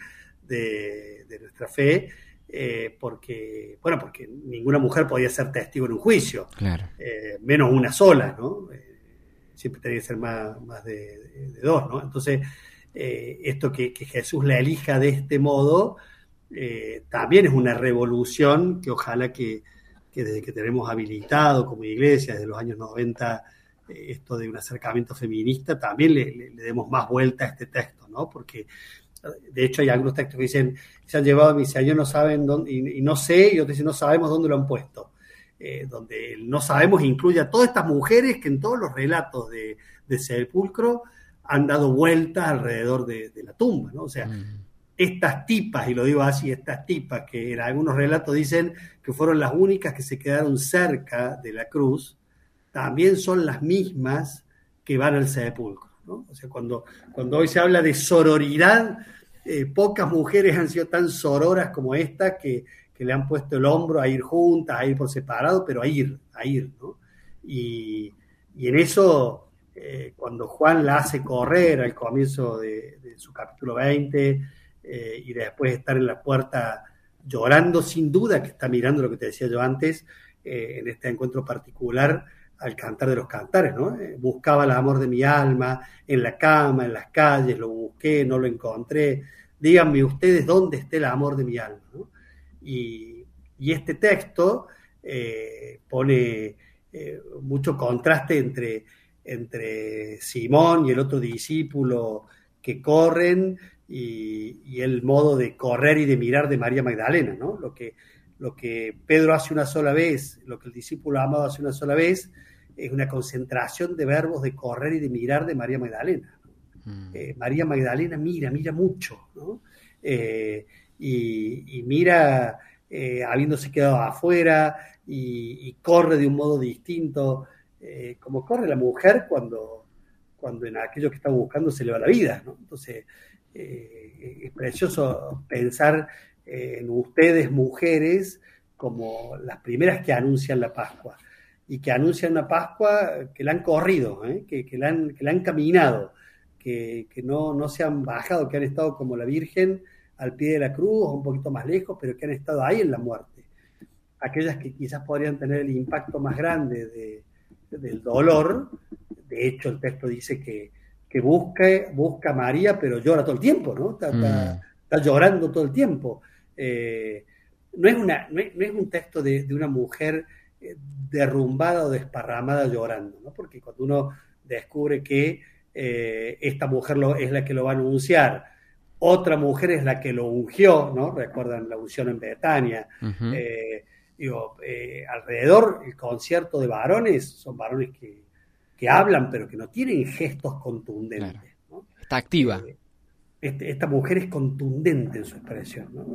B: de nuestra fe, porque ninguna mujer podía ser testigo en un juicio, claro. Menos una sola, ¿no? Siempre tenía que ser más de dos, ¿no? Entonces, esto que Jesús la elija de este modo, también es una revolución que ojalá que desde que tenemos habilitado como iglesia, desde los años 90, esto de un acercamiento feminista, también le demos más vuelta a este texto, ¿no? Porque de hecho hay algunos textos que dicen: se han llevado a mi Señor, no saben dónde, y no sé, y otros dicen: no sabemos dónde lo han puesto. donde el no sabemos incluye a todas estas mujeres que en todos los relatos de sepulcro han dado vueltas alrededor de la tumba, ¿no? O sea, estas tipas, y lo digo así, estas tipas que en algunos relatos dicen que fueron las únicas que se quedaron cerca de la cruz, también son las mismas que van al sepulcro, ¿no? O sea, cuando hoy se habla de sororidad, pocas mujeres han sido tan sororas como esta que le han puesto el hombro a ir juntas, a ir por separado, pero a ir, ¿no? Y en eso, cuando Juan la hace correr al comienzo de su capítulo 20, y después estar en la puerta llorando, sin duda que está mirando lo que te decía yo antes, en este encuentro particular, al cantar de los cantares, ¿no? Buscaba el amor de mi alma, en la cama, en las calles, lo busqué, no lo encontré. Díganme ustedes dónde está el amor de mi alma, ¿no? Y este texto pone mucho contraste entre Simón y el otro discípulo que corren y el modo de correr y de mirar de María Magdalena, ¿no? Lo que Pedro hace una sola vez, lo que el discípulo amado hace una sola vez, es una concentración de verbos de correr y de mirar de María Magdalena. María Magdalena mira mucho, ¿no? Y mira habiéndose quedado afuera y corre de un modo distinto, como corre la mujer cuando en aquello que está buscando se le va la vida, ¿no? Entonces, es precioso pensar en ustedes, mujeres, como las primeras que anuncian la Pascua, y que anuncian una Pascua que la han corrido, que la han caminado, que no se han bajado, que han estado como la Virgen al pie de la cruz o un poquito más lejos, pero que han estado ahí en la muerte. Aquellas que quizás podrían tener el impacto más grande del dolor. De hecho, el texto dice que busca a María, pero llora todo el tiempo, ¿no? Está llorando todo el tiempo. No es un texto de una mujer derrumbada o desparramada llorando, ¿no? Porque cuando uno descubre que esta mujer es la que lo va a anunciar, otra mujer es la que lo ungió, ¿no? Recuerdan la unción en Betania. Alrededor, el concierto de varones, son varones que hablan, pero que no tienen gestos contundentes, claro, ¿no?
A: Está activa.
B: Esta mujer es contundente en su expresión, ¿no?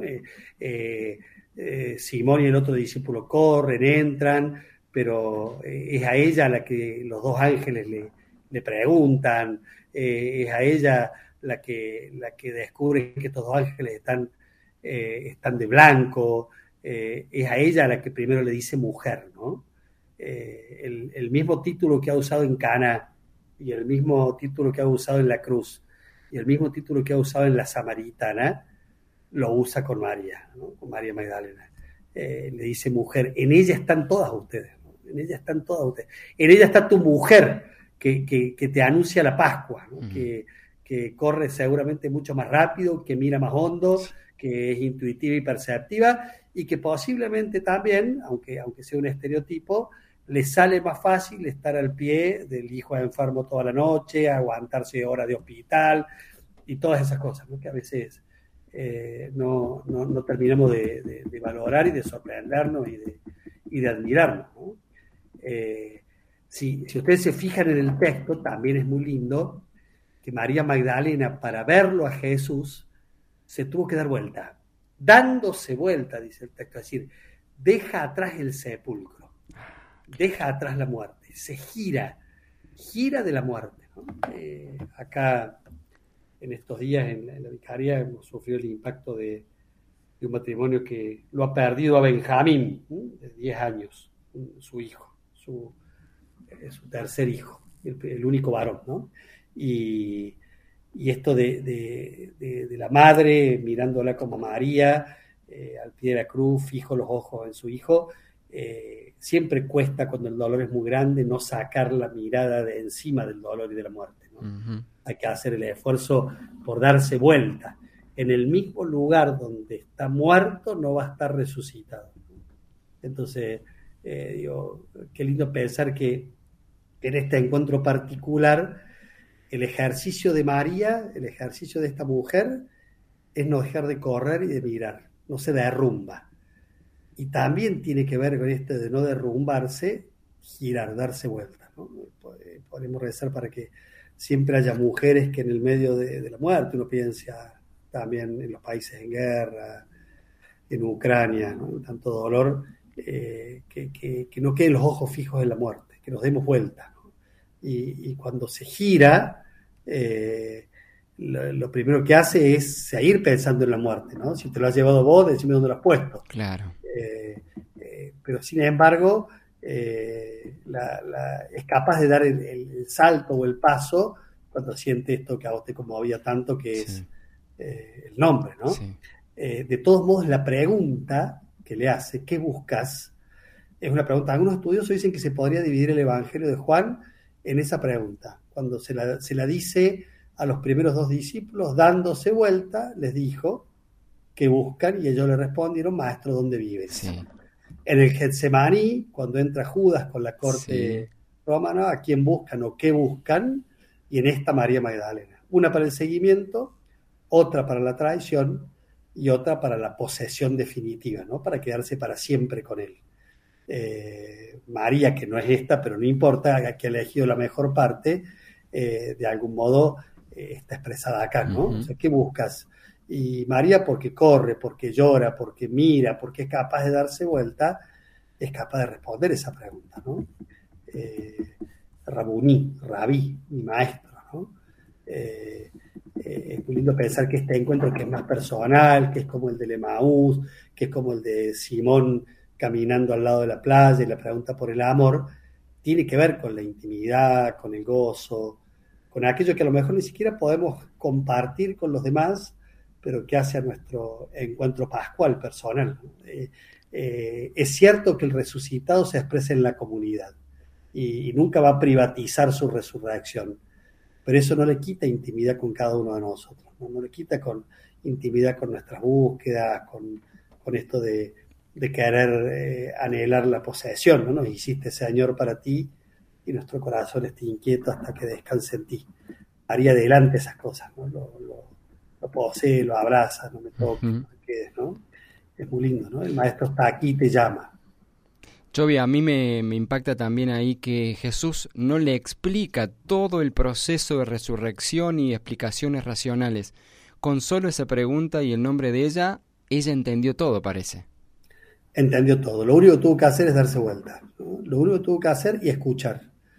B: Simón y el otro discípulo corren, entran, pero es a ella a la que los dos ángeles le preguntan, es a ella la que descubre que estos dos ángeles están de blanco, es a ella a la que primero le dice mujer, ¿no? El mismo título que ha usado en Caná, y el mismo título que ha usado en la cruz, y el mismo título que ha usado en la Samaritana, lo usa con María, ¿no? Con María Magdalena. Le dice mujer, en ella están todas ustedes, ¿no? En ella están todas ustedes. En ella está tu mujer que te anuncia la Pascua, ¿no? Que corre seguramente mucho más rápido, que mira más hondo, que es intuitiva y perceptiva, y que posiblemente también, aunque sea un estereotipo, le sale más fácil estar al pie del hijo enfermo toda la noche, aguantarse horas de hospital y todas esas cosas, ¿no? Que a veces no terminamos de valorar y de sorprendernos y de admirarnos, ¿no? Si ustedes se fijan en el texto, también es muy lindo que María Magdalena, para verlo a Jesús, se tuvo que dar vuelta. Dándose vuelta, dice el texto, es decir, deja atrás el sepulcro, deja atrás la muerte, se gira de la muerte, ¿no? Acá, en estos días, en la vicaría, hemos sufrido el impacto de un matrimonio que lo ha perdido a Benjamín, de 10 años, su hijo, su tercer hijo, el único varón, ¿no? Y esto de la madre mirándola como María, al pie de la cruz, fijo los ojos en su hijo, siempre cuesta, cuando el dolor es muy grande, no sacar la mirada de encima del dolor y de la muerte, ¿no? Uh-huh. Hay que hacer el esfuerzo por darse vuelta. En el mismo lugar donde está muerto no va a estar resucitado. Entonces, qué lindo pensar que en este encuentro particular, el ejercicio de María, el ejercicio de esta mujer, es no dejar de correr y de mirar, no se derrumba. Y también tiene que ver con esto de no derrumbarse, girar, darse vuelta, ¿no? Podemos rezar para que siempre haya mujeres que en el medio de la muerte, uno piensa también en los países en guerra, en Ucrania, ¿no? Tanto dolor, que no queden los ojos fijos en la muerte, que nos demos vuelta, ¿no? Y cuando se gira, lo primero que hace es seguir pensando en la muerte, ¿no? Si te lo has llevado vos, decime dónde lo has puesto.
A: Claro.
B: Pero sin embargo, es capaz de dar el salto o el paso cuando siente esto que a vos te conmovía tanto, que es el nombre, ¿no?
A: Sí.
B: De todos modos, la pregunta que le hace, ¿qué buscas?, es una pregunta. Algunos estudiosos dicen que se podría dividir el Evangelio de Juan en esa pregunta. Cuando se la dice a los primeros 2 discípulos, dándose vuelta, les dijo, ¿qué buscan? Y ellos le respondieron, Maestro, ¿dónde vives?
A: Sí.
B: En el Getsemaní, cuando entra Judas con la corte romana, ¿a quién buscan o qué buscan? Y en esta María Magdalena. Una para el seguimiento, otra para la traición y otra para la posesión definitiva, ¿no? Para quedarse para siempre con él. María, que no es esta, pero no importa, que ha elegido la mejor parte, de algún modo está expresada acá, ¿no?
A: Uh-huh.
B: O sea, ¿qué buscas? Y María, porque corre, porque llora, porque mira, porque es capaz de darse vuelta, es capaz de responder esa pregunta, ¿no? Rabí, mi maestro, ¿no? Es muy lindo pensar que este encuentro, que es más personal, que es como el de Emaús, que es como el de Simón caminando al lado de la playa y la pregunta por el amor, tiene que ver con la intimidad, con el gozo, con aquello que a lo mejor ni siquiera podemos compartir con los demás, pero que hace a nuestro encuentro pascual personal. Es cierto que el resucitado se expresa en la comunidad y nunca va a privatizar su resurrección, pero eso no le quita intimidad con cada uno de nosotros, no le quita con intimidad con nuestras búsquedas, con esto de querer anhelar la posesión, ¿no? Nos hiciste, Señor, para ti, y nuestro corazón esté inquieto hasta que descanse en ti. Haría adelante esas cosas, ¿no? Lo posee, lo abraza, no me toques, no me quedes, ¿no? Es muy lindo, ¿no? El maestro está aquí, te llama.
A: Jovi, a mí me impacta también ahí que Jesús no le explica todo el proceso de resurrección y explicaciones racionales. Con solo esa pregunta y el nombre de ella entendió todo, parece.
B: Entendió todo. Lo único que tuvo que hacer es darse vuelta, ¿no? Lo único que tuvo que hacer y escuchar.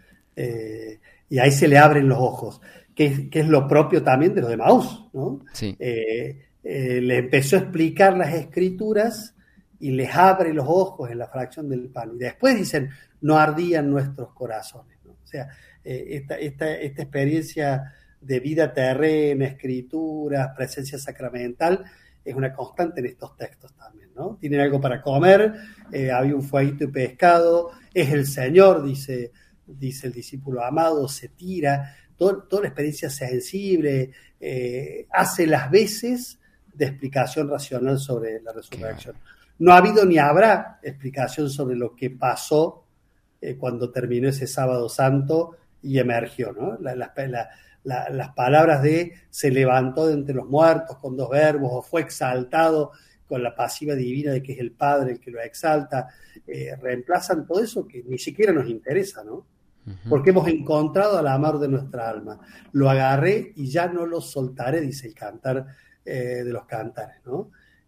B: Y ahí se le abren los ojos, que es lo propio también de los de Emaús, ¿no?
A: Sí.
B: Le empezó a explicar las escrituras y les abre los ojos en la fracción del pan. Y después dicen, no ardían nuestros corazones, ¿no? O sea, esta experiencia de vida terrena, escrituras, presencia sacramental, es una constante en estos textos también, ¿no? Tienen algo para comer, había un fueguito y pescado, es el Señor, dice el discípulo amado, se tira, toda la experiencia sensible, hace las veces de explicación racional sobre la resurrección. No ha habido ni habrá explicación sobre lo que pasó cuando terminó ese sábado santo y emergió, ¿no? Las palabras de se levantó de entre los muertos con 2 verbos, o fue exaltado con la pasiva divina de que es el Padre el que lo exalta, reemplazan todo eso que ni siquiera nos interesa, ¿no? Uh-huh. Porque hemos encontrado al amor de nuestra alma. Lo agarré y ya no lo soltaré, dice el cantar de los cantares, ¿no?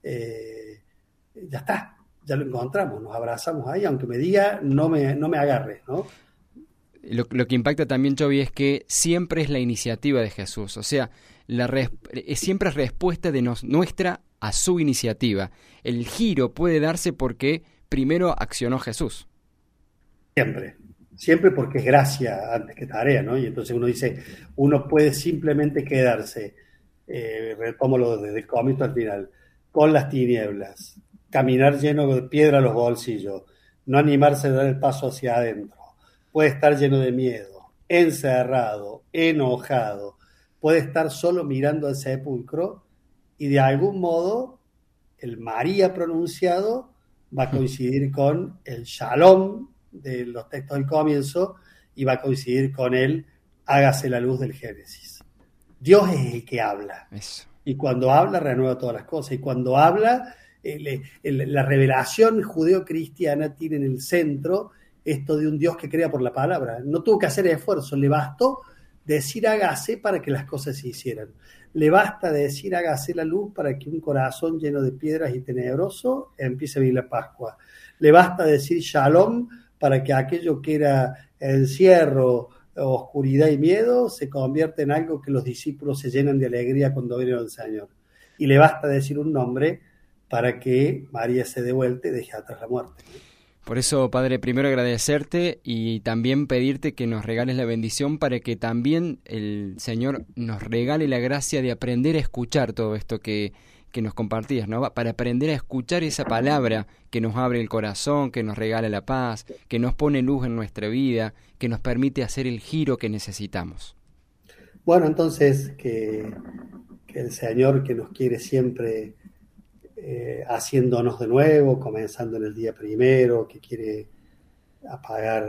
B: Ya está, ya lo encontramos, nos abrazamos ahí, aunque me diga, no me agarres, ¿no?
A: Lo que impacta también, Jovi, es que siempre es la iniciativa de Jesús, o sea, siempre es respuesta de nuestra a su iniciativa. El giro puede darse porque primero accionó Jesús.
B: Siempre porque es gracia antes que tarea, ¿no? Y entonces uno dice, uno puede simplemente quedarse, retómalo desde el comienzo al final, con las tinieblas, caminar lleno de piedra a los bolsillos, no animarse a dar el paso hacia adentro, puede estar lleno de miedo, encerrado, enojado, puede estar solo mirando al sepulcro y de algún modo el María pronunciado va a coincidir con el Shalom de los textos del comienzo y va a coincidir con el hágase la luz del Génesis. Dios es el que habla.
A: Eso.
B: Y cuando habla renueva todas las cosas y cuando habla La revelación judeocristiana tiene en el centro esto de un Dios que crea por la palabra. No tuvo que hacer esfuerzo, le bastó decir hágase para que las cosas se hicieran. Le basta decir hágase la luz para que un corazón lleno de piedras y tenebroso empiece a vivir la Pascua. Le basta decir shalom para que aquello que era encierro, oscuridad y miedo se convierta en algo que los discípulos se llenan de alegría cuando ven al Señor. Y le basta decir un nombre para que María se dé vuelta y deje atrás la muerte.
A: Por eso, Padre, primero agradecerte y también pedirte que nos regales la bendición para que también el Señor nos regale la gracia de aprender a escuchar todo esto que nos compartías, ¿no? Para aprender a escuchar esa palabra que nos abre el corazón, que nos regala la paz, que nos pone luz en nuestra vida, que nos permite hacer el giro que necesitamos.
B: Bueno, entonces, que el Señor, que nos quiere siempre haciéndonos de nuevo, comenzando en el día primero, que quiere apagar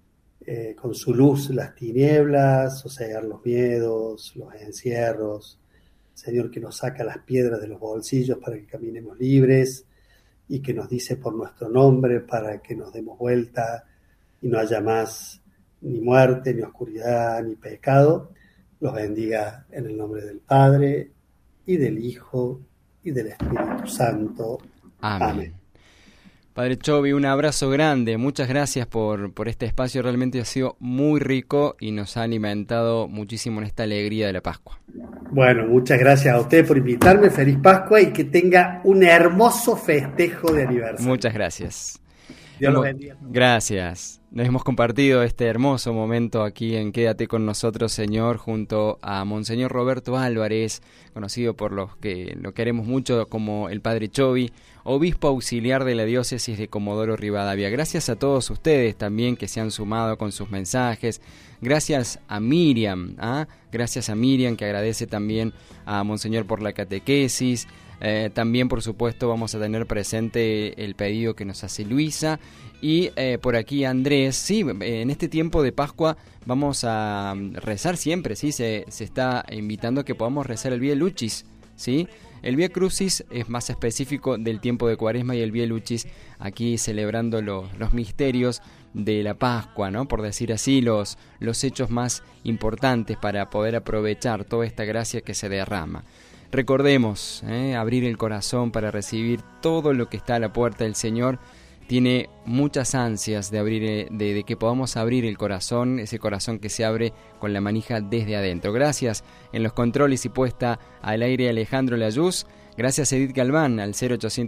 B: con su luz las tinieblas, sosegar los miedos, los encierros. Señor, que nos saca las piedras de los bolsillos para que caminemos libres y que nos dice por nuestro nombre para que nos demos vuelta y no haya más ni muerte, ni oscuridad, ni pecado. Los bendiga en el nombre del Padre y del Hijo y del Espíritu Santo. Amén.
A: Padre Chovi, un abrazo grande, muchas gracias por este espacio, realmente ha sido muy rico y nos ha alimentado muchísimo en esta alegría de la Pascua.
B: Bueno, muchas gracias a usted por invitarme, feliz Pascua y que tenga un hermoso festejo de aniversario.
A: Muchas gracias.
B: Dios los bendiga.
A: Gracias. Nos hemos compartido este hermoso momento aquí en Quédate con nosotros, Señor, junto a Monseñor Roberto Álvarez, conocido por los que lo queremos mucho como el Padre Chovi, obispo auxiliar de la diócesis de Comodoro Rivadavia. Gracias a todos ustedes también que se han sumado con sus mensajes. Gracias a Miriam, gracias a Miriam que agradece también a Monseñor por la catequesis. También, por supuesto, vamos a tener presente el pedido que nos hace Luisa. Y por aquí Andrés, sí, en este tiempo de Pascua vamos a rezar siempre, sí, se está invitando a que podamos rezar el Vía Lucis, ¿sí? El Vía Crucis es más específico del tiempo de Cuaresma y el Vía Lucis aquí celebrando los misterios de la Pascua, ¿no? Por decir así, los hechos más importantes para poder aprovechar toda esta gracia que se derrama. Recordemos, abrir el corazón para recibir todo lo que está a la puerta del Señor. Tiene muchas ansias de abrir, de que podamos abrir el corazón, ese corazón que se abre con la manija desde adentro. Gracias en los controles y puesta al aire Alejandro Layuz. Gracias Edith Galván al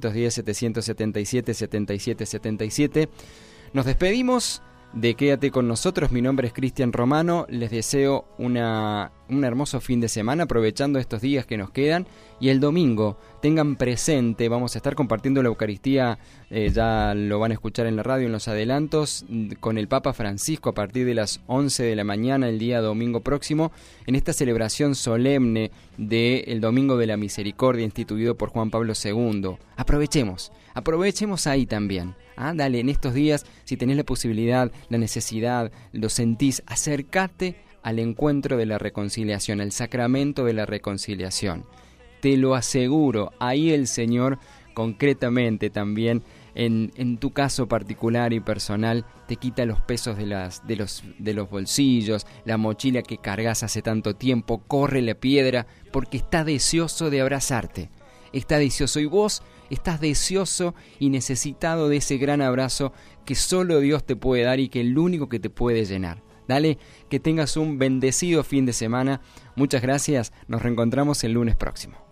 A: 0810-777-7777. Nos despedimos de Quédate con nosotros. Mi nombre es Cristian Romano. Les deseo un hermoso fin de semana aprovechando estos días que nos quedan. Y el domingo tengan presente, vamos a estar compartiendo la Eucaristía, ya lo van a escuchar en la radio en los adelantos, con el Papa Francisco a partir de las 11 de la mañana el día domingo próximo, en esta celebración solemne del Domingo de la Misericordia instituido por Juan Pablo II. Aprovechemos ahí también. Dale, en estos días, si tenés la posibilidad, la necesidad, lo sentís, acércate al encuentro de la reconciliación, al sacramento de la reconciliación. Te lo aseguro, ahí el Señor concretamente también, en tu caso particular y personal, te quita los pesos de los bolsillos, la mochila que cargas hace tanto tiempo, corre la piedra, porque está deseoso de abrazarte. Está deseoso y vos estás deseoso y necesitado de ese gran abrazo que solo Dios te puede dar y que es el único que te puede llenar. Dale, que tengas un bendecido fin de semana. Muchas gracias. Nos reencontramos el lunes próximo.